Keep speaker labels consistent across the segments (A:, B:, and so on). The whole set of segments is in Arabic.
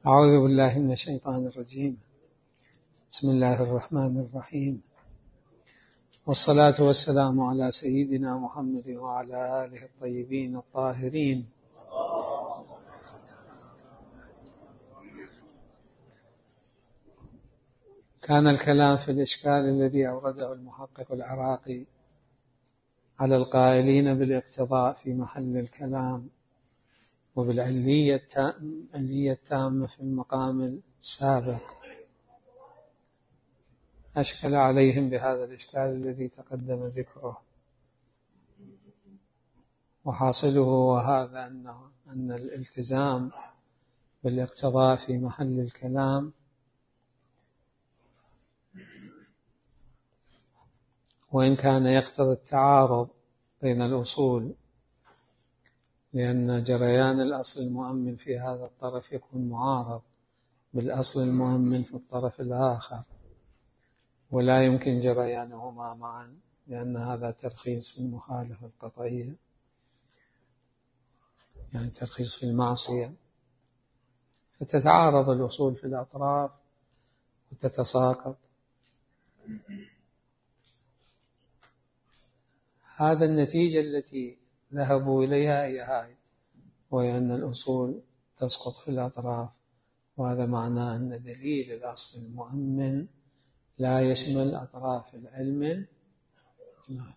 A: أعوذ بالله من الشيطان الرجيم. بسم الله الرحمن الرحيم، والصلاة والسلام على سيدنا محمد وعلى آله الطيبين الطاهرين. كان الكلام في الإشكال الذي أورده المحقق العراقي على القائلين بالاقتضاء في محل الكلام وبالعلية التامة في المقام السابق، أشكل عليهم بهذا الإشكال الذي تقدم ذكره، وحاصله وهذا أن الالتزام بالاقتضاء في محل الكلام وإن كان يقتضي التعارض بين الأصول، لأن جريان الأصل المؤمن في هذا الطرف يكون معارض بالأصل المؤمن في الطرف الآخر، ولا يمكن جريانهما معا، لأن هذا ترخيص في المخالفة القطعية، يعني ترخيص في المعصية، فتتعارض الأصول في الأطراف وتتساقط. هذا النتيجة التي ذهبوا إليها هي هاي، وهي أن الأصول تسقط في الأطراف، وهذا معناه أن دليل الأصل المؤمن لا يشمل أطراف العلم الإجمالي.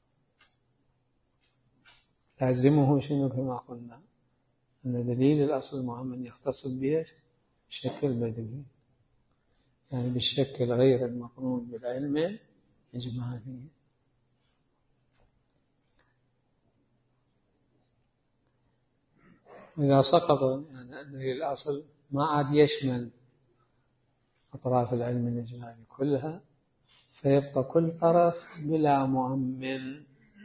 A: لازمه شنو كما قلنا؟ أن دليل الأصل المؤمن يختص به الشك البدوي، يعني بالشك غير المقرون بالعلم الإجمالي. إذا سقط يعني دليل الأصل ما عاد يشمل أطراف العلم الإجمالي كلها، فيبقى كل طرف بلا مؤمن،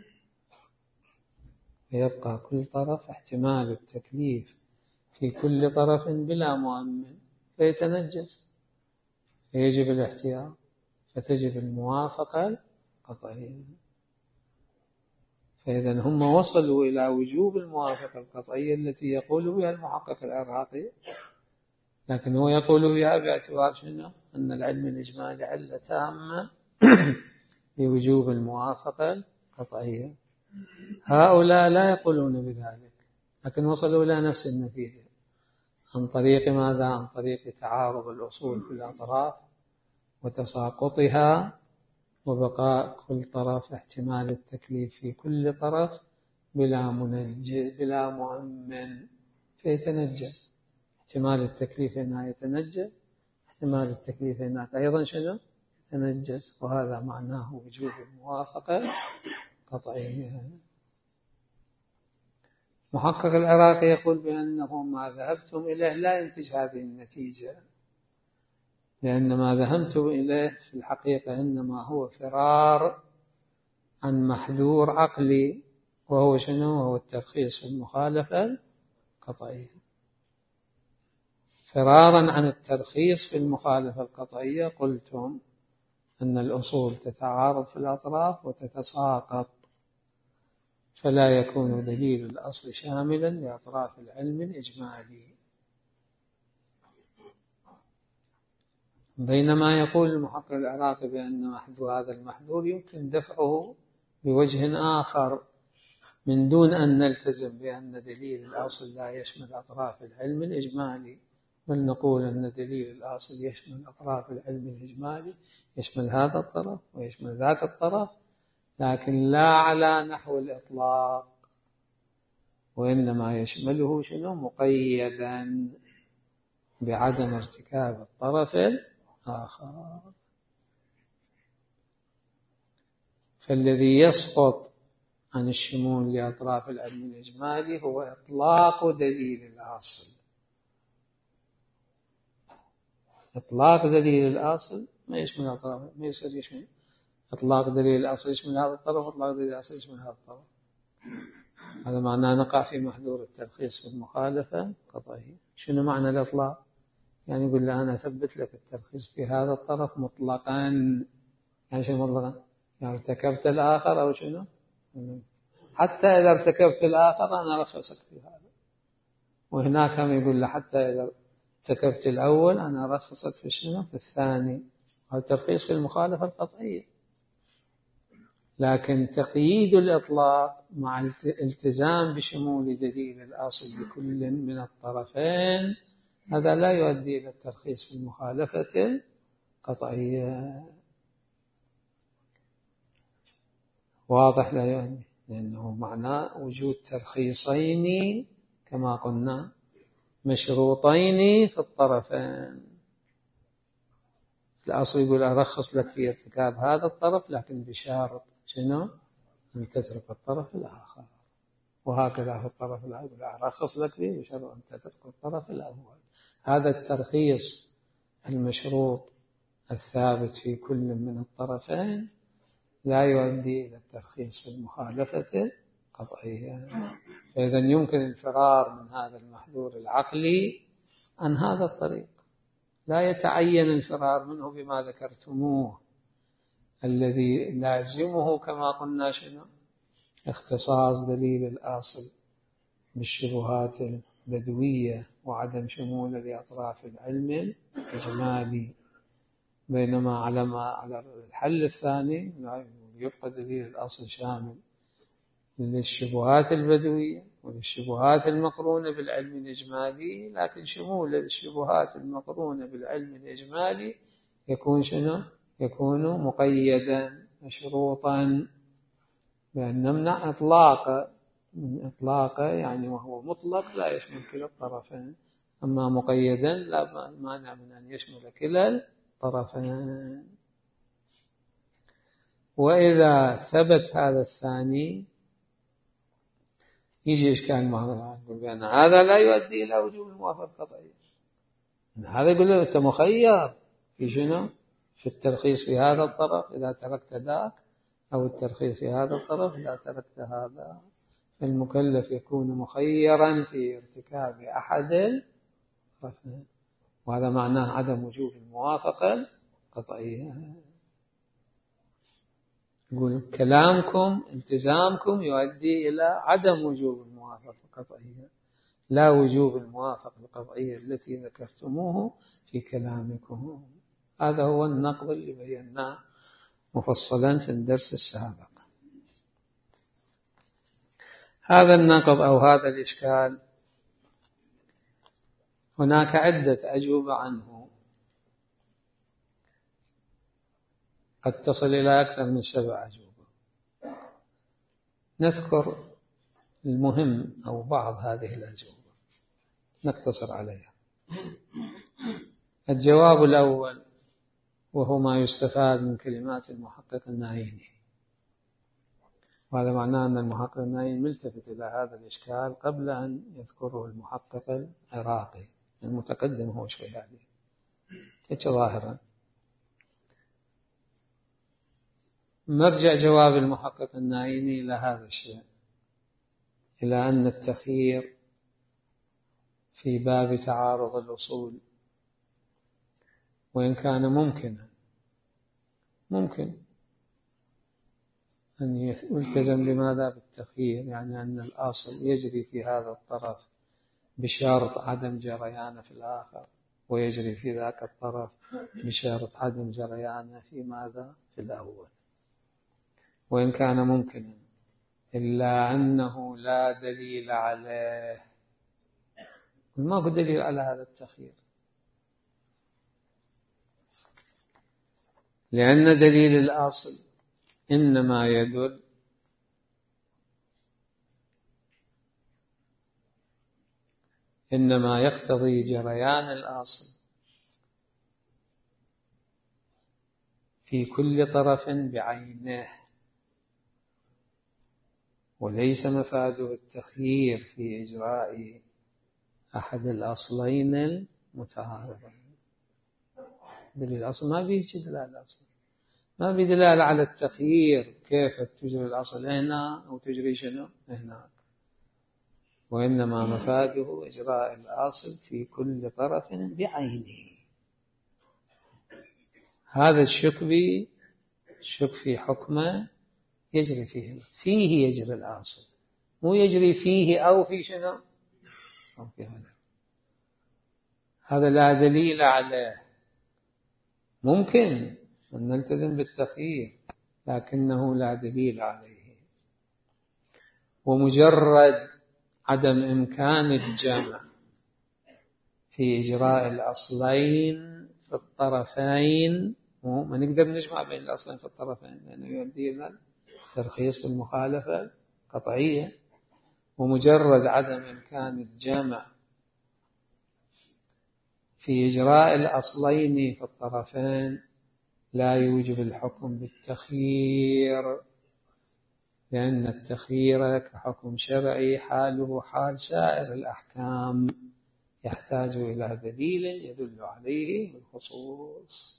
A: يبقى كل طرف احتمال التكليف في كل طرف بلا مؤمن، فيتنجس، فيجب الاحتياط، فتجب الموافقة القطعية. فإذا هم وصلوا إلى وجوب الموافقة القطعية التي يقول بها المحقق العراقي، لكن هو يقول بها باعتبار شنو؟ أن العلم الإجمالي علة تامة لوجوب الموافقة القطعية. هؤلاء لا يقولون بذلك، لكن وصلوا إلى نفس النتيجة عن طريق ماذا؟ عن طريق تعارض الأصول في الأطراف وتساقطها، وبقاء كل طرف احتمال التكليف في كل طرف بلا مؤمن، فيتنجس. احتمال التكليف هنا يتنجس، احتمال التكليف هناك أيضا شنو؟ يتنجس، وهذا معناه وجوب الموافقة قطعية. محقق العراقي يقول بأنه ما ذهبتم إليه لا ينتج هذه النتيجة، لأن ما ذهبتم إليه في الحقيقة إنما هو فرار عن محذور عقلي، وهو شنو؟ هو الترخيص في المخالفة القطعية. فرارا عن الترخيص في المخالفة القطعية قلتم أن الأصول تتعارض في الأطراف وتتساقط، فلا يكون دليل الأصل شاملا لأطراف العلم الإجمالي. بينما يقول المحقق العراقي بأن هذا المحذور يمكن دفعه بوجه آخر من دون أن نلتزم بأن دليل الأصل لا يشمل أطراف العلم الإجمالي، بل نقول أن دليل الأصل يشمل أطراف العلم الإجمالي، يشمل هذا الطرف ويشمل ذاك الطرف، لكن لا على نحو الإطلاق، وإنما يشمله شنو؟ مقيدا بعدم ارتكاب الطرف الآخر. فالذي يسقط عن الشمول لأطراف العلم الإجمالي هو إطلاق دليل الأصل. إطلاق دليل الأصل ما يشمل أطراف، ما يصير يشمل إطلاق دليل الأصل يشمل هذا الطرف، إطلاق دليل الأصل يشمل هذا الطرف. هذا معناه نقع في محذور الترخيص في المخالفة القطعية. شنو معنى الإطلاق؟ يعني يقول له أنا أثبت لك الترخيص في هذا الطرف مطلقا. يعني شنو مطلقا؟ يعني ارتكبت الآخر أو شنو؟ حتى إذا ارتكبت الآخر أنا رخصك في هذا. وهناك هم يقول له حتى إذا ارتكبت الأول أنا أرخصك في شنو؟ في الثاني. هذا الترخيص في المخالفة القطعية. لكن تقييد الإطلاق مع الالتزام بشمول دليل الأصل بكل من الطرفين هذا لا يؤدي إلى الترخيص في المخالفة القطعية. واضح؟ لا يؤدي، لأنه معناه وجود ترخيصين كما قلنا مشروطين في الطرفين. الأصل يقول أرخص لك في ارتكاب هذا الطرف لكن بشرط شنو؟ أن تترك الطرف الآخر. وهكذا في الطرف الأول أرخص لك فيه بشرط أن تترك الطرف الأول. هذا الترخيص المشروط الثابت في كل من الطرفين لا يؤدي إلى الترخيص في المخالفة القطعية. فإذا يمكن الفرار من هذا المحذور العقلي عن هذا الطريق. لا يتعين الفرار منه بما ذكرتموه الذي لازمه كما قلنا شنو؟ اختصاص دليل الأصل بالشبهات البدوية وعدم شموله لأطراف العلم الإجمالي. بينما على الحل الثاني يبقى دليل الأصل شامل للشبهات البدوية وللشبهات المقرونة بالعلم الإجمالي، لكن شمول الشبهات المقرونة بالعلم الإجمالي يكون شنو؟ يكون مقيدا مشروطا بأن نمنع إطلاقه يعني وهو مطلق لا يشمل كلا الطرفين، أما مقيدا لا مانع من أن يشمل كلا الطرفين. وإذا ثبت هذا الثاني يجي إشكال معنا نقول بأن هذا لا يؤدي إلى وجوب الموافقة القطعية. هذا يقول له أنت مخير في شنو؟ في الترخيص في هذا الطرف إذا تركت ذاك، أو الترخيص في هذا الطرف إذا تركت هذا. فالمكلف يكون مخيرا في ارتكاب أحد الطرفين، وهذا معناه عدم وجوب الموافقة القطعية. يقول كلامكم التزامكم يؤدي إلى عدم وجوب الموافقة القطعية، لا وجوب الموافقة القطعية التي ذكرتموه في كلامكم. هذا هو النقض اللي بيناه مفصلا في الدرس السابق. هذا النقض أو هذا الإشكال هناك عدة أجوبة عنه، قد تصل إلى أكثر من 7 أجوبة. نذكر المهم أو بعض هذه الأجوبة نقتصر عليها. الجواب الأول وهو ما يستفاد من كلمات المحقق النعيمي، وهذا معناه أن المحقق النعيمي ملتفت إلى هذا الإشكال قبل أن يذكره المحقق العراقي المتقدم هو شوي هذه ظاهرا. مرجع جواب المحقق النعيمي إلى هذا الشيء، إلى أن التخيير في باب تعارض الأصول وإن كان ممكن أن يلتزم لماذا بالتخيير، يعني أن الأصل يجري في هذا الطرف بشرط عدم جريان في الآخر، ويجري في ذاك الطرف بشرط عدم جريان في ماذا؟ في الأول. وإن كان ممكنا إلا أنه لا دليل عليه، ماكو دليل على هذا التخيير، لأن دليل الأصل إنما يقتضي جريان الأصل في كل طرف بعينه، وليس مفاده التخيير في إجراء أحد الأصلين المتعارضين. دليل الأصل ما بيه دلالة أصل، ما بيه دلالة على التخيير كيف تجري الأصل هنا أو تجري شنو هناك، وإنما مفاده إجراء الأصل في كل طرف بعينه. هذا الشك في حكمه يجري فيه يجري الأصل، مو يجري فيه أو في شنو أو في هذا. هذا لا دليل عليه. ممكن أن نلتزم بالتخيير لكنه لا دليل عليه. ومجرد عدم إمكان الجمع في إجراء الأصلين في الطرفين، ما نقدر نجمع بين الأصلين في الطرفين لأنه يؤدي إلى ترخيص في المخالفة قطعية. ومجرد عدم إمكان الجمع في إجراء الأصلين في الطرفين لا يوجب الحكم بالتخيير، لأن التخيير كحكم شرعي حاله حال سائر الأحكام، يحتاج إلى دليل يدل عليه بالخصوص.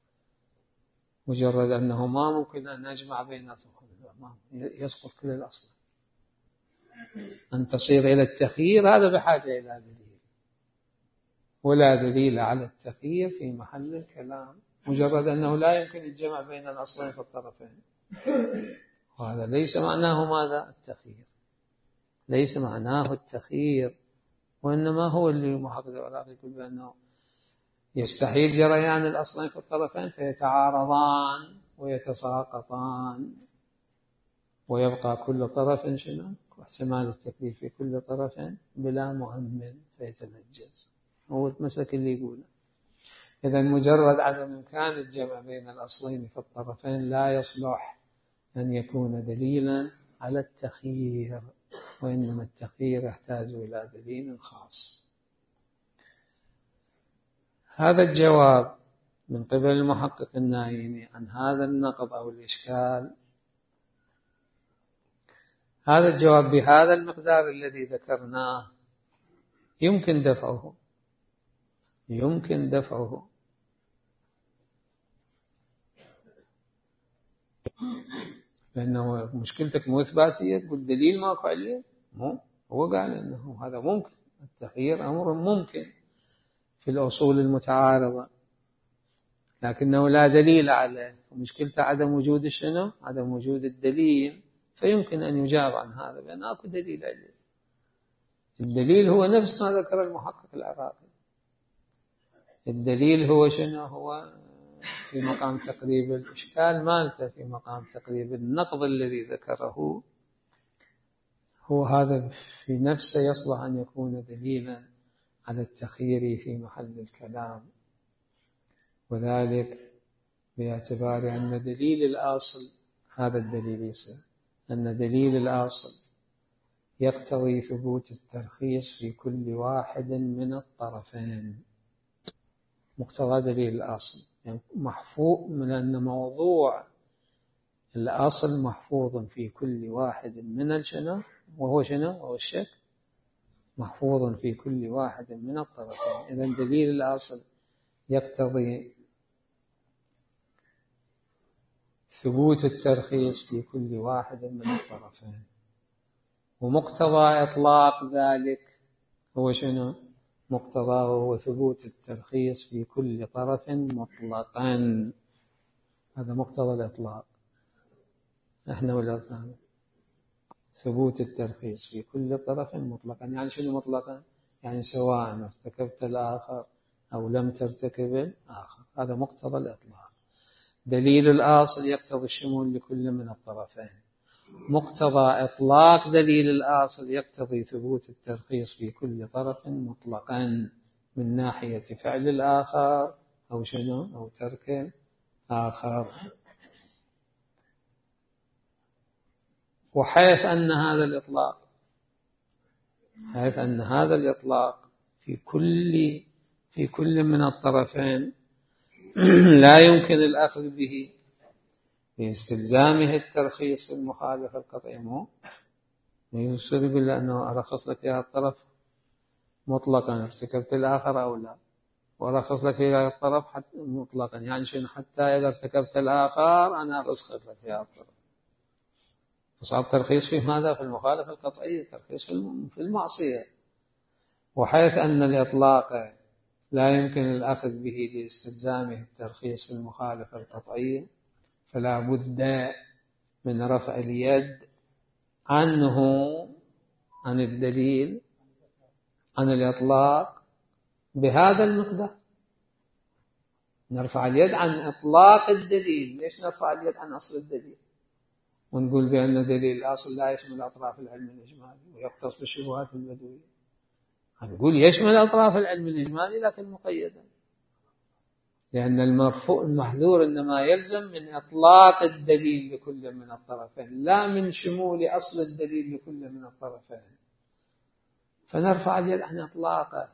A: مجرد أنه ما ممكن أن نجمع بيناتهم يسقط كل الأصل، أن تصير إلى التخيير هذا بحاجة إلى دليل، ولا دليل على التخيير في محل الكلام. مجرد أنه لا يمكن الجمع بين الأصلين في الطرفين، وهذا ليس معناه ماذا؟ التخيير، ليس معناه التخيير، وإنما هو اللي محقق الأوراق يقول بأنه يستحيل جريان الأصلين في الطرفين فيتعارضان ويتساقطان، ويبقى كل طرف شنو؟ واحتمال التكليف في كل طرف بلا مؤمن فيتنجز. هو المسلك اللي يقوله. إذا مجرد عدم إمكان الجمع بين الأصلين في الطرفين لا يصلح أن يكون دليلا على التخيير، وإنما التخيير يحتاج إلى دليل خاص. هذا الجواب من قبل المحقق النايمي عن هذا النقض أو الإشكال، هذا الجواب بهذا المقدار الذي ذكرناه يمكن دفعه، يمكن دفعه. لأنه مشكلتك مو إثباتية، تقول دليل ماكو عليه. هو قال إنه هذا ممكن، التخيير أمر ممكن في الأصول المتعارضة، لكنه لا دليل عليه. مشكلته عدم وجود شنو؟ عدم وجود الدليل. فيمكن أن يجاب عن هذا بأن أكو دليل عليه. الدليل هو نفس ما ذكر المحقق العراقي. الدليل هو شنو؟ هو في مقام تقريب الإشكال مالته، في مقام تقريب النقض الذي ذكره، هو هذا في نفسه يصلح أن يكون دليلا على التخيير في محل الكلام. وذلك باعتبار أن دليل الأصل، هذا الدليل يصير أن دليل الأصل يقتضي ثبوت الترخيص في كل واحد من الطرفين. مقتضى دليل الأصل يعني محفوظ من أن موضوع الأصل محفوظ في كل واحد من الشنو، وهو شنو؟ وهو الشك، محفوظ في كل واحد من الطرفين. إذن دليل الأصل يقتضي ثبوت الترخيص في كل واحد من الطرفين. ومقتضى إطلاق ذلك هو شنو؟ مقتضاه هو ثبوت الترخيص في كل طرف مطلقا. هذا مقتضى الإطلاق. احنا ولا ثبوت الترخيص في كل طرف مطلقا. يعني شنو مطلقا؟ يعني سواء ارتكبت الآخر أو لم ترتكب الآخر. هذا مقتضى الإطلاق. دليل الأصل يقتضي الشمول لكل من الطرفين. مقتضى إطلاق دليل الأصل يقتضي ثبوت الترخيص في كل طرف مطلقا من ناحية فعل الآخر أو شنو أو ترك آخر. وحيث أن هذا الإطلاق، حيث أن هذا الإطلاق في كل من الطرفين لا يمكن الأخذ به باستلزامه الترخيص في المخالفة القطعي. ما يصير يقول لأنه أرخص لك يا الطرف مطلقا ارتكبت الآخر أو لا، وأرخص لك يا الطرف مطلقا يعني شنو؟ حتى إذا ارتكبت الآخر أنا أرخص لك يا الطرف. فصار ترخيص في ماذا؟ في المخالفة القطعية، ترخيص في المعصية. وحيث أن الإطلاق لا يمكن الأخذ به لاستلزامه الترخيص في المخالفة القطعية، فلا بد من رفع اليد عنه، عن الدليل، عن الإطلاق، بهذا المقدار. نرفع اليد عن إطلاق الدليل. ليش نرفع اليد عن أصل الدليل ونقول بأن دليل الأصل لا يشمل أطراف العلم الإجمالي ويختص بالشبهات البدوية؟ نقول يشمل أطراف العلم الإجمالي لكن مقيدا، لأن المحذور إنما يلزم من إطلاق الدليل لكل من الطرفين لا من شمول أصل الدليل لكل من الطرفين. فنرفع اليد عن إطلاقه،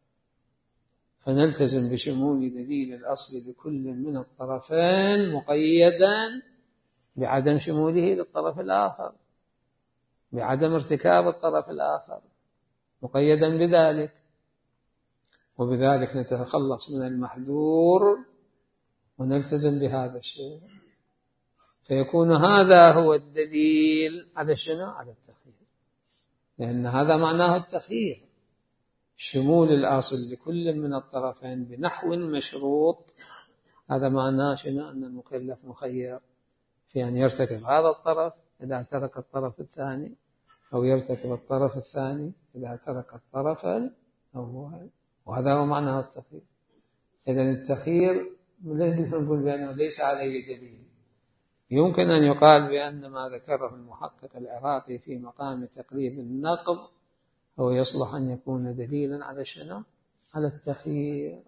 A: فنلتزم بشمول دليل الأصل لكل من الطرفين مقيدا بعدم شموله للطرف الآخر، بعدم ارتكاب الطرف الآخر، مقيدا بذلك. وبذلك نتخلص من المحذور ونلتزم بهذا الشيء، فيكون هذا هو الدليل على شنو؟ على التخيير، لأن هذا معناه التخيير، شمول الأصل لكل من الطرفين بنحو مشروط. هذا معناه شنو؟ أن المكلف مخير في أن يرتكب هذا الطرف إذا ترك الطرف الثاني، أو يرتكب الطرف الثاني إذا ترك الطرف الأول. وهذا هو معنى التخيير. إذن التخيير نقول بأنه ليس عليه دليل. يمكن أن يقال بأن ما ذكره المحقق العراقي في مقام تقريب النقض هو يصلح أن يكون دليلا على شنو؟ على التخيير،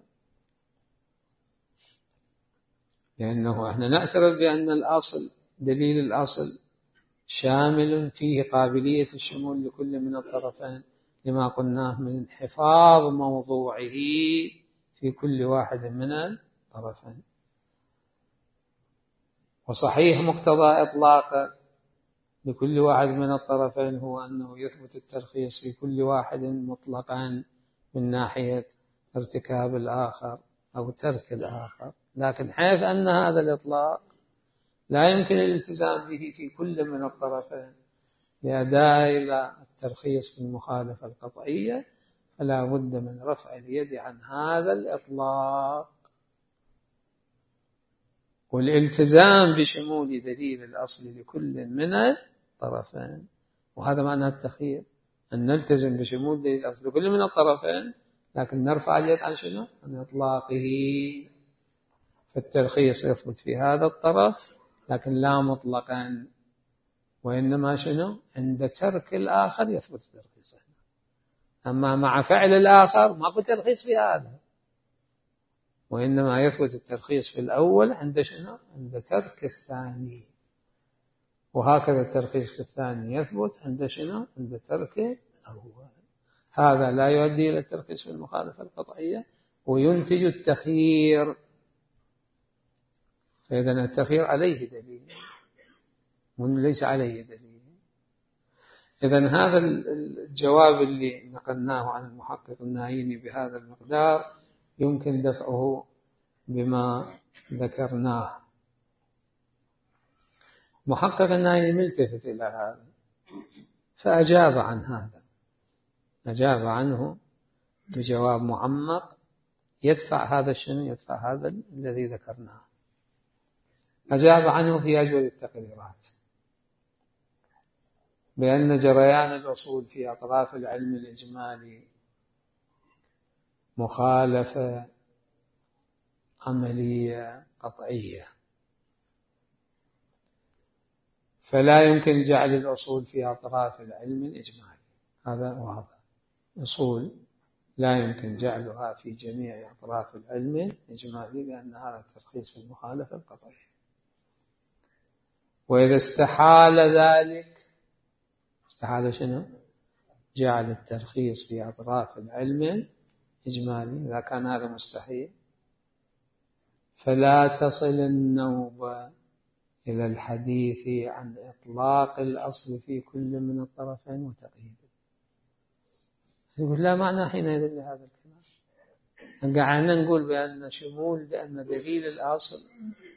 A: لأنه احنا نعترف بأن الأصل دليل الأصل شامل فيه قابلية الشمول لكل من الطرفين لما قلناه من انحفاظ موضوعه في كل واحد من الطرفين. وصحيح مقتضى إطلاق لكل واحد من الطرفين هو أنه يثبت الترخيص في كل واحد مطلقا من ناحية ارتكاب الآخر أو ترك الآخر، لكن حيث أن هذا الإطلاق لا يمكن الالتزام به في كل من الطرفين لأداء إلى الترخيص في المخالفة القطعية، فلا بد من رفع اليد عن هذا الإطلاق والالتزام بشمول دليل الأصل لكل من الطرفين. وهذا معنى التخيير، أن نلتزم بشمول دليل الأصل لكل من الطرفين لكن نرفع اليد عن شنو؟ عن إطلاقه. فالترخيص يثبت في هذا الطرف لكن لا مطلقا، وإنما شنو؟ عند ترك الآخر يثبت الترخيص. أما مع فعل الآخر ماكو ترخيص في هذا، وإنما يثبت الترخيص في الأول عند شنو؟ عند ترك الثاني. وهكذا الترخيص في الثاني يثبت عند شنو؟ عند ترك الأول. هذا لا يؤدي إلى الترخيص في المخالفة القطعية وينتج التخيير. فإذا التخيير عليه دليل وليس عليه دليل. إذن هذا الجواب اللي نقلناه عن المحقق النايمي بهذا المقدار يمكن دفعه بما ذكرناه. محقق النايمي التفت إلى هذا فأجاب عن هذا، أجاب عنه بجواب معمق يدفع هذا الشنو؟ يدفع هذا الذي ذكرناه. أجاب عنه في أجود التقريرات بأن جريان الأصول في أطراف العلم الإجمالي مخالفة عملية قطعية، فلا يمكن جعل الأصول في أطراف العلم الإجمالي. هذا واضح، أصول لا يمكن جعلها في جميع أطراف العلم الإجمالي لأن هذا ترخيص في المخالفة القطعية. وإذا استحال ذلك، استحال شنو؟ جعل الترخيص في أطراف العلم الإجمالي. إذا كان هذا مستحيل فلا تصل النوبة إلى الحديث عن إطلاق الأصل في كل من الطرفين وتقييده. يقول لا معنى حينئذ لهذا الكلام. قعدنا نقول بأن شمول، لأن دليل الأصل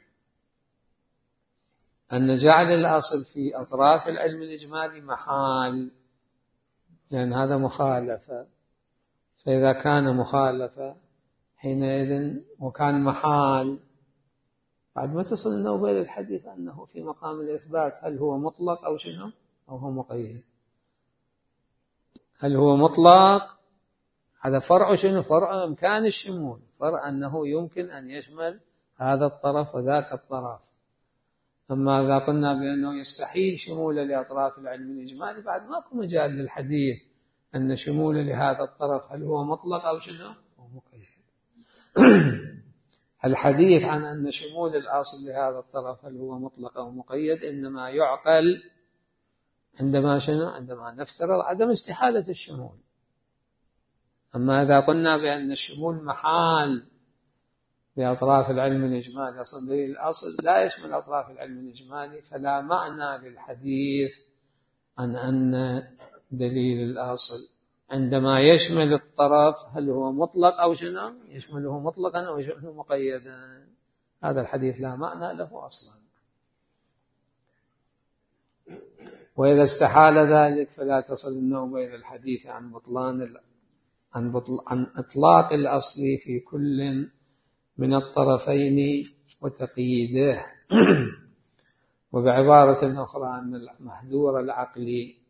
A: أن جعل الأصل في أطراف العلم الإجمالي محال، لأن هذا مخالفة. فإذا كان مخالفة حينئذ وكان محال بعد ما تصل النوبة إلى الحديث أنه في مقام الإثبات هل هو مطلق أو شنو؟ أو هو مقيد. هل هو مطلق هذا فرع شنو؟ فرع إمكان الشمول، فرع أنه يمكن أن يشمل هذا الطرف وذاك الطرف. أما إذا قلنا بأنه يستحيل شمول لأطراف العلم الإجمالي، بعد ماكو مجال للحديث أن شمول لهذا الطرف هل هو مطلق أو شنو أو مقيد. الحديث عن أن شمول الأصل لهذا الطرف هل هو مطلق أو مقيد إنما يعقل عندما شنو؟ عندما نفترض عدم استحالة الشمول. أما إذا قلنا بأن الشمول محال بأطراف العلم الإجمالي، أصل دليل الأصل لا يشمل أطراف العلم الإجمالي، فلا معنى للحديث عن أن دليل الأصل عندما يشمل الطرف هل هو مطلق أو شنو؟ يشمله مطلقا أو يشمله مقيدا. هذا الحديث لا معنى له أصلا. وإذا استحال ذلك فلا تصل النوبة إلى الحديث عن إطلاق الأصل في كل من الطرفين وتقييده. وبعبارة أخرى أن المحذور العقلي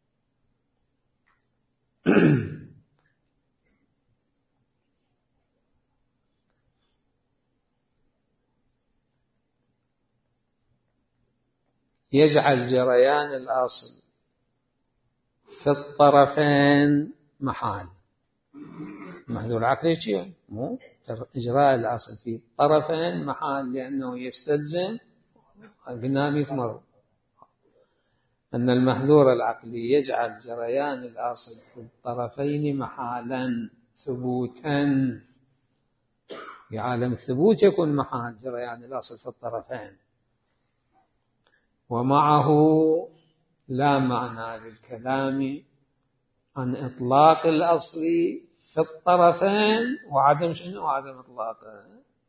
A: يجعل جريان الأصل في الطرفين محال. المحذور العقلي شيء مو إجراء الأصل في الطرفين محال، لأنه يستلزم قلنا 100 مرة أن المحذور العقلي يجعل جريان الأصل في الطرفين محالا ثبوتا. في عالم الثبوت يكون محال جريان الأصل في الطرفين، ومعه لا معنى للكلام عن إطلاق الأصل في الطرفين وعدم شنو؟ وعدم إطلاقه.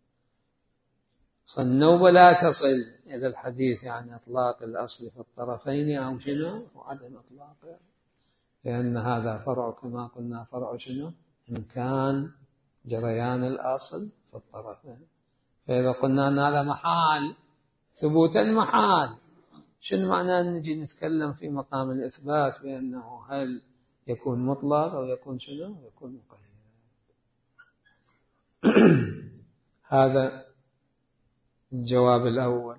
A: النوبة لا تصل إلى الحديث عن إطلاق الأصل في الطرفين أو شنو؟ وعدم إطلاقه، لأن هذا فرع كما قلنا فرع شنو؟ إمكان جريان الأصل في الطرفين. فإذا قلنا أن هذا محال ثبوتا محال، شنو معنى أن نجي نتكلم في مقام الإثبات بأنه هل يكون مطلق أو يكون شنو؟ يكون مقيد. هذا الجواب الأول.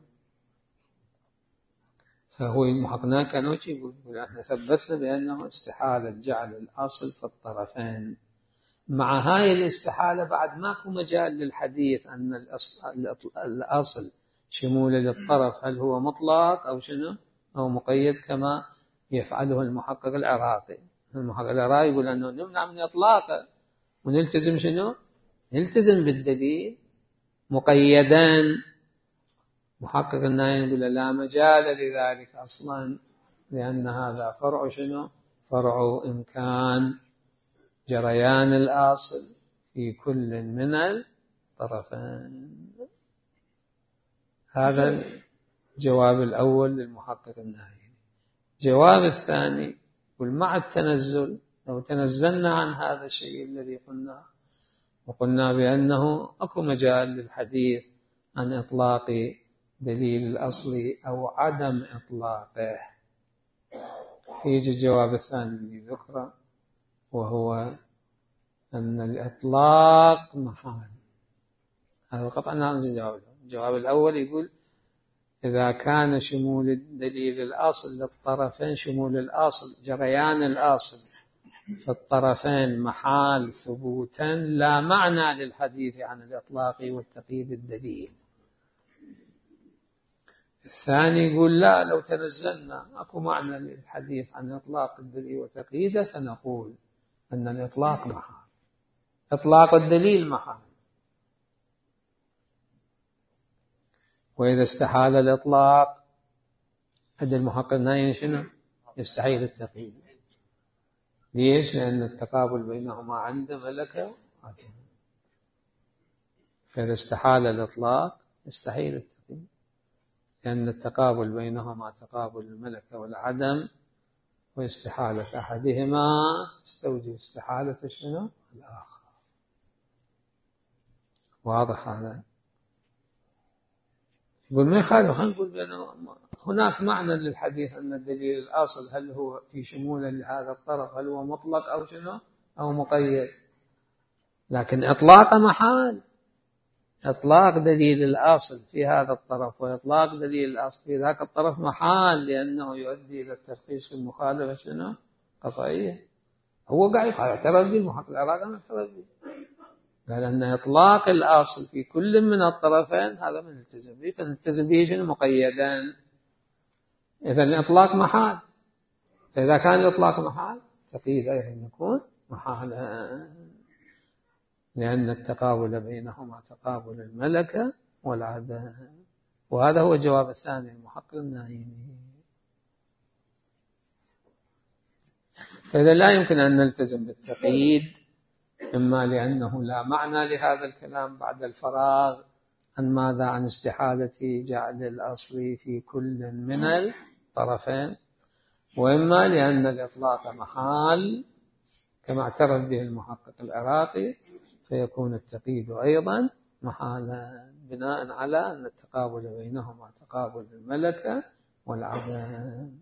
A: فهو المحقنا كانوا يقول احنا ثبتنا بأنه استحالة جعل الأصل في الطرفين. مع هاي الاستحالة بعد ماكو مجال للحديث أن الأصل شمول للطرف هل هو مطلق أو شنو أو مقيد كما يفعله المحقق العراقي. المحقق العراقي يقول أنه نمنع من إطلاقه ونلتزم شنو؟ نلتزم بالدليل مقيدا. محقق النايم يقول لا مجال لذلك أصلا، لأن هذا فرع شنو؟ فرع إمكان جريان الأصل في كل من الطرفين. هذا الجواب الأول للمحقق النايم. الجواب الثاني يقول مع التنزل، لو تنزلنا عن هذا الشيء الذي قلنا وقلنا بأنه أكو مجال للحديث عن إطلاق دليل الأصل أو عدم إطلاقه، يجي الجواب الثاني الذي ذكره وهو أن الإطلاق محال. هذا قطعا نعرف الجواب الأول يقول إذا كان شمول دليل الأصل للطرفين، شمول الأصل جريان الأصل في الطرفين محال ثبوتا، لا معنى للحديث عن الإطلاق والتقييد الدليل. الثاني يقول لا، لو تنزلنا أكو معنى للحديث عن إطلاق الدليل وتقييده، فنقول أن الإطلاق محال، إطلاق الدليل محال. وإذا استحال الإطلاق عند المحقق النايم شنو؟ يستحيل التقييد. ليش؟ لأن التقابل بينهما عنده ملكة عدم. فإذا استحال الإطلاق يستحيل التقييد، لأن التقابل بينهما تقابل الملكة والعدم، واستحالة أحدهما تستوجب استحالة شنو؟ الآخر. واضح هذا؟ يقول ما يخالف، خلينا نقول بأنه هناك معنى للحديث أن الدليل الأصل هل هو في شمول لهذا الطرف هل هو مطلق أو شنو أو مقيد. لكن إطلاق محال، إطلاق دليل الأصل في هذا الطرف وإطلاق دليل الأصل في ذاك الطرف محال، لأنه يؤدي إلى الترخيص في المخالفة شنو؟ قطعية. هو قاعد يعترف به، المحقق العراقي ما اعترف به، قال أن إطلاق الأصل في كل من الطرفين هذا من نلتزم به، فنلتزم به شنو؟ مقيدا. إذا الإطلاق محال، فإذا كان الإطلاق محال تقييد أيضا يكون محالا، لأن التقابل بينهما تقابل الملكة والعدم. وهذا هو الجواب الثاني المحقق النايمي. فإذا لا يمكن أن نلتزم بالتقييد، إما لأنه لا معنى لهذا الكلام بعد الفراغ عن ماذا؟ عن استحالة جعل الأصل في كل من الطرفين، وإما لأن الإطلاق محال كما اعترف به المحقق العراقي، فيكون التقييد أيضا محالا، بناء على أن التقابل بينهما تقابل الملكة والعدم.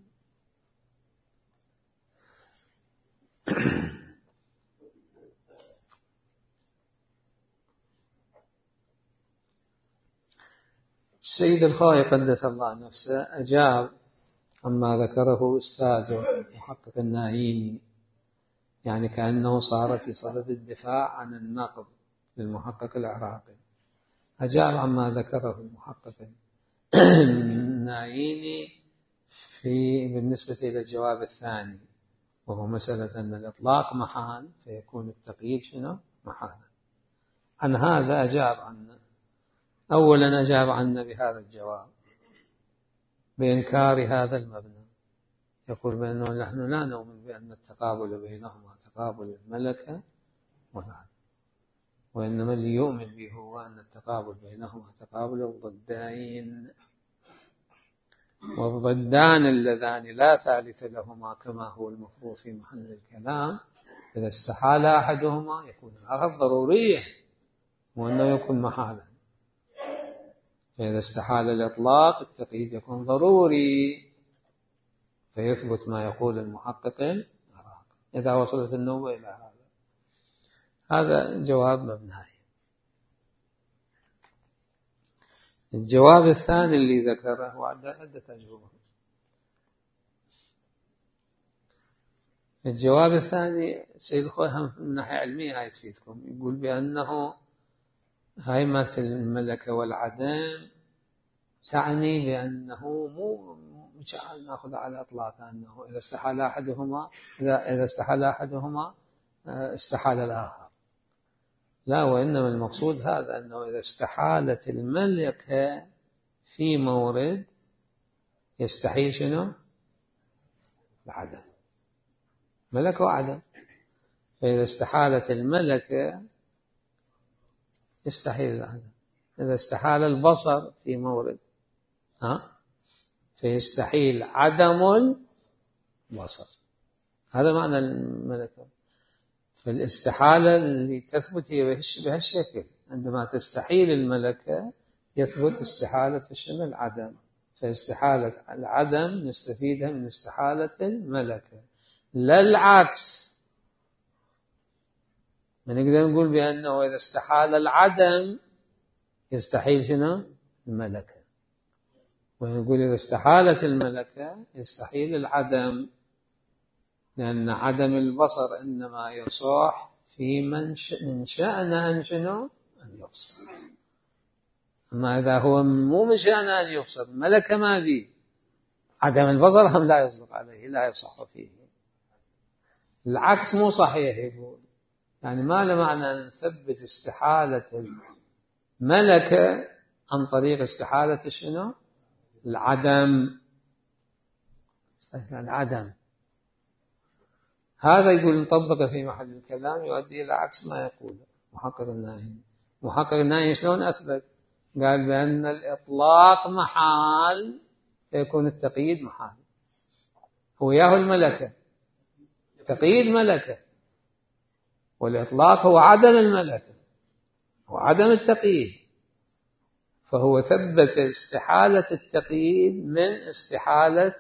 A: السيد الخوئي قدس الله نفسه أجاب عما ذكره أستاذه محقق النايمي، يعني كأنه صار في صدد الدفاع عن النقد للمحقق العراقي. أجاب عما ذكره المحقق النايمي بالنسبة إلى الجواب الثاني، وهو مسألة أن الإطلاق محال فيكون التقييد شنو؟ محالا. عن هذا أجاب عنه. أولا أجاب عنا بهذا الجواب بإنكار هذا المبنى، يقول بأنه نحن لا نؤمن بأن التقابل بينهما تقابل الملكة والعدم، وإنما اللي يؤمن به هو أن التقابل بينهما تقابل الضدين، والضدان اللذان لا ثالث لهما كما هو المفروض في محل الكلام، إذا استحال أحدهما يكون الآخر ضرورية وأنه يكون محالا. فإذا استحال الإطلاق التقييد يكون ضروري، فيثبت ما يقول المحقق العراقي إذا وصلت النوبة إلى هذا جواب مبنائي. الجواب الثاني اللي ذكره وعدة أجوبة. الجواب الثاني سيد الخوئي من ناحية علمية هاي تفيدكم، يقول بأنه هاي مثل الملكة والعدم تعني بأنه مو نأخذ على إطلاق أنه إذا استحال أحدهما استحال الآخر، لا، وإنما المقصود هذا أنه إذا استحالت الملكة في مورد يستحيل شنو؟ العدم، ملكة وعدم. فإذا استحالت الملكة يستحيل العدم. إذا استحال البصر في مورد فيستحيل عدم البصر، هذا معنى الملكة. فالاستحالة اللي تثبت هي بهالشكل، عندما تستحيل الملكة يثبت استحالة العدم، فاستحالة العدم نستفيدها من استحالة الملكة، لا العكس. نقدر نقول بأنه إذا استحال العدم يستحيل شنو؟ الملكة، ونقول إذا استحالت الملكة يستحيل العدم، لأن عدم البصر إنما يصح في من شأنه أن شنو؟ أن يبصر. أما إذا هو مو من شأنه أن يبصر، ملكة ما بيه، عدم البصر هم لا يصدق عليه، لا يصح فيه. العكس مو صحيح، يقول يعني ما له معنى أن نثبت استحالة الملكة عن طريق استحالة شنو؟ العدم. هذا يقول نطبقه في محل الكلام يؤدي إلى عكس ما يقول محقق الناهي. محقق الناهي شلون أثبت؟ قال بأن الإطلاق محال فيكون التقييد محال، هو ياهو الملكة، تقييد ملكة، والإطلاق هو عدم الملكة وعدم التقييد، فهو ثبت استحالة التقييد من استحالة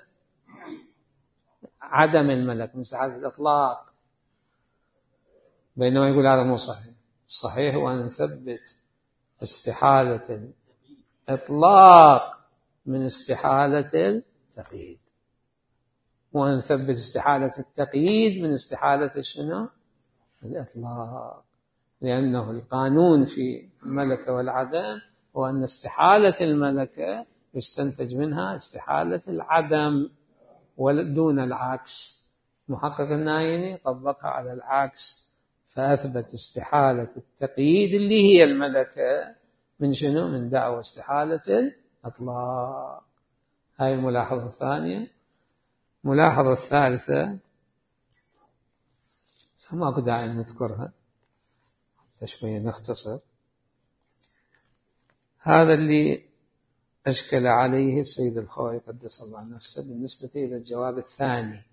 A: عدم الملك، من استحالة الإطلاق، بينما يقول هذا مو صحيح. صحيح، وأن نثبت استحالة الإطلاق من استحالة التقييد، وأن نثبت استحالة التقييد من استحالة شنو؟ الإطلاق. لأنه القانون في الملكة والعدم هو أن استحالة الملكة يستنتج منها استحالة العدم ودون العكس. محقق النايني طبقها على العكس، فأثبت استحالة التقييد اللي هي الملكة من شنو؟ من دعوى استحالة الإطلاق. هاي الملاحظة الثانية. ملاحظة الثالثة ماكو داعي نذكرها، شوية نختصر. هذا اللي أشكل عليه السيد الخوئي قدس الله نفسه بالنسبة إلى الجواب الثاني،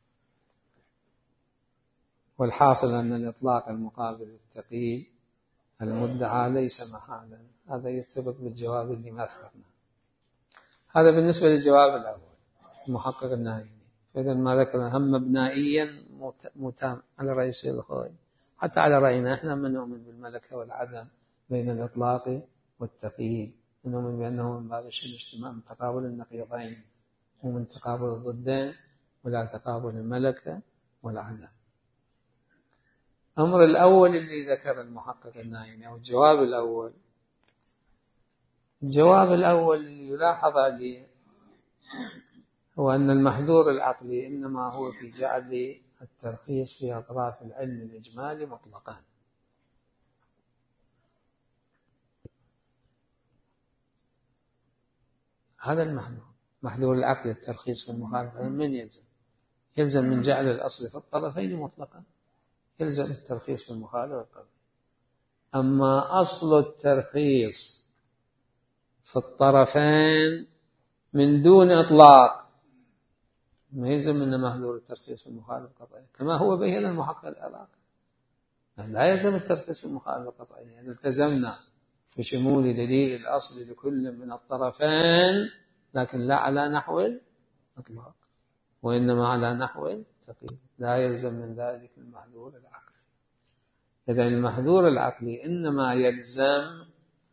A: والحاصل أن الإطلاق المقابل للتقييد المدعى ليس محالا. هذا يرتبط بالجواب اللي ما ذكرناه. هذا بالنسبة للجواب الأول المحقق النايني. فإذا ما ذكر هم مبنائيا متام على رأي السيد الخوئي، حتى على رأينا إحنا من نؤمن بالملكة والعدم بين الإطلاق والتقييد، نؤمن بأنه من باب الاجتماع من تقابل النقيضين ومن تقابل الضدين ولا تقابل الملكة والعدم. الأمر الأول اللي ذكر المحقق النايني أو الجواب الأول، الجواب الأول اللي يلاحظ عليه هو أن المحذور العقلي إنما هو في جعل الترخيص في أطراف العلم الإجمالي مطلقا. هذا المحذور، محذور العقل الترخيص في المخالفة من يلزم؟ يلزم من جعل الأصل في الطرفين مطلقا، يلزم الترخيص في المخالفة القضية. أما أصل الترخيص في الطرفين من دون إطلاق ما يلزم من محذور الترخيص في المخالفة القضية، كما هو بين المحقق العراقي. لا يلزم الترخيص في المخالفة القضية، يعني التزمنا بشمول دليل الأصل لكل من الطرفين، لكن لا على نحو الإطلاق وإنما على نحو التقييد. لا يلزم من ذلك المحذور العقلي. إذن المحذور العقلي إنما يلزم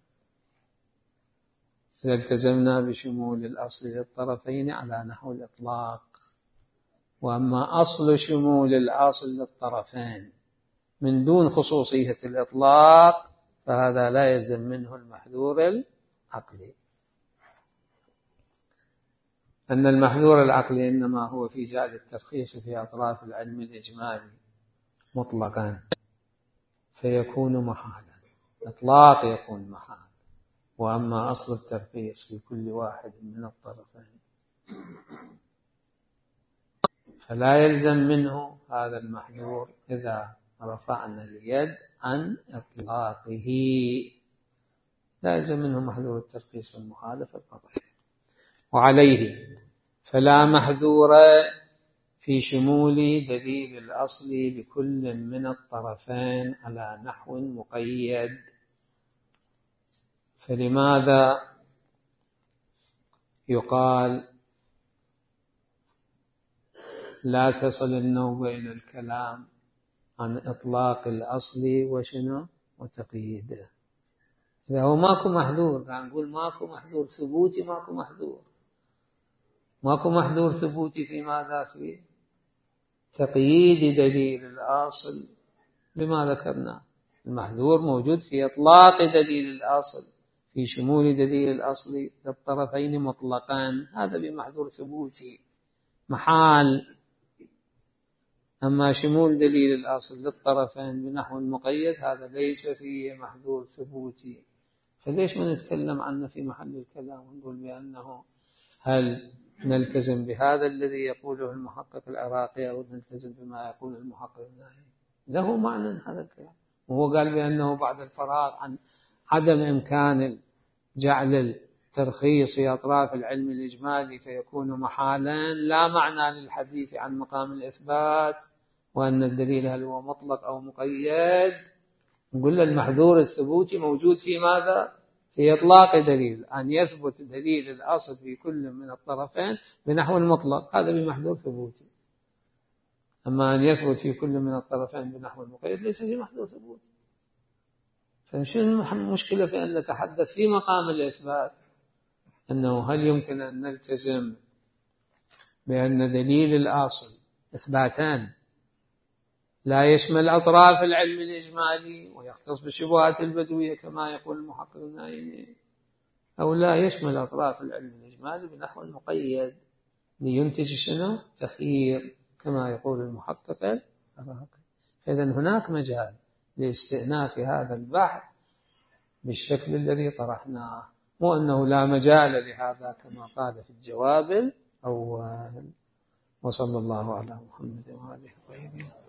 A: إذا التزمنا بشمول الأصل للطرفين على نحو الإطلاق. وأما أصل شمول الأصل للطرفين من دون خصوصية الإطلاق فهذا لا يلزم منه المحذور العقلي. أن المحذور العقلي إنما هو في جعل الترخيص في أطراف العلم الإجمالي مطلقا فيكون محالا، إطلاق يكون محال. وأما أصل الترخيص في كل واحد من الطرفين فلا يلزم منه هذا المحذور إذا رفعنا اليد عن إطلاقه، لا يلزم منه محذور الترخيص في المخالفة القطعية. وعليه فلا محذور في شمول دليل الأصل بكل من الطرفين على نحو مقيد. فلماذا يقال لا تصل النوبة إلى الكلام عن إطلاق الأصل وشنو وتقييده؟ إذا هو ماكو محذور، نقول ماكو محذور ثبوتي، ماكو محذور ثبوتي في ماذا؟ في تقييد دليل الأصل بما ذكرنا. المحذور موجود في إطلاق دليل الأصل، في شمول دليل الأصل للطرفين مطلقا، هذا بمحذور ثبوتي محال. أما شمول دليل الأصل للطرفين بنحو مقيد هذا ليس فيه محذور ثبوتي. فليش ما نتكلم عنه في محل الكلام ونقول بأنه هل نلتزم بهذا الذي يقوله المحقق العراقي أو نلتزم بما يقول المحقق النايني؟ له معنى هذا الكلام. وهو قال بأنه بعد الفراغ عن عدم إمكان جعل الترخيص في أطراف العلم الإجمالي فيكون محالا، لا معنى للحديث عن مقام الإثبات وأن الدليل هل هو مطلق أو مقيد. نقول المحذور الثبوتي موجود في ماذا؟ في إطلاق دليل، أن يثبت دليل الأصل في كل من الطرفين بنحو المطلق، هذا بمحذور ثبوتي. أما أن يثبت في كل من الطرفين بنحو المقيد ليس بمحذور ثبوتي. فشنو المشكلة في أن نتحدث في مقام الإثبات أنه هل يمكن أن نلتزم بأن دليل الأصل إثباتان لا يشمل أطراف العلم الإجمالي ويختص بالشبهات البدوية كما يقول المحقق النائمي، أو لا يشمل أطراف العلم الإجمالي بنحو المقيد لينتج شنو؟ تخيير كما يقول المحقق العراقي. فإذا هناك مجال لاستئناف هذا البحث بالشكل الذي طرحناه، مو أنه لا مجال لهذا كما قال في الجواب الأول. وصلى الله على محمد وآله الطيبين.